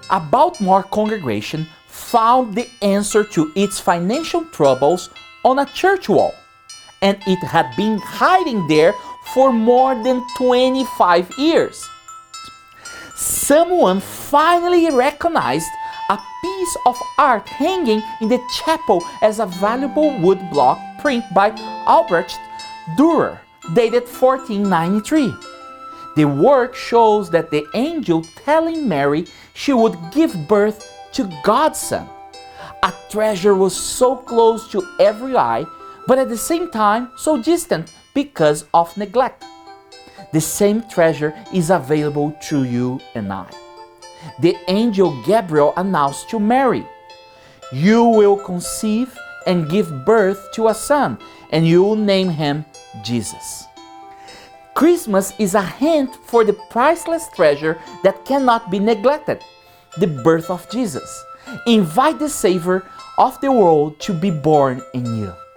A Baltimore congregation found the answer to its financial troubles on a church wall, and it had been hiding there for more than 25 years. Someone finally recognized a piece of art hanging in the chapel as a valuable wood block print by Albrecht Dürer, dated 1493. The work shows that the angel telling Mary she would give birth to God's Son. A treasure was so close to every eye, but at the same time so distant because of neglect. The same treasure is available to you and I. The angel Gabriel announced to Mary, "You will conceive and give birth to a son, and you will name him Jesus." Christmas is a hint for the priceless treasure that cannot be neglected, the birth of Jesus. Invite the Savior of the world to be born in you.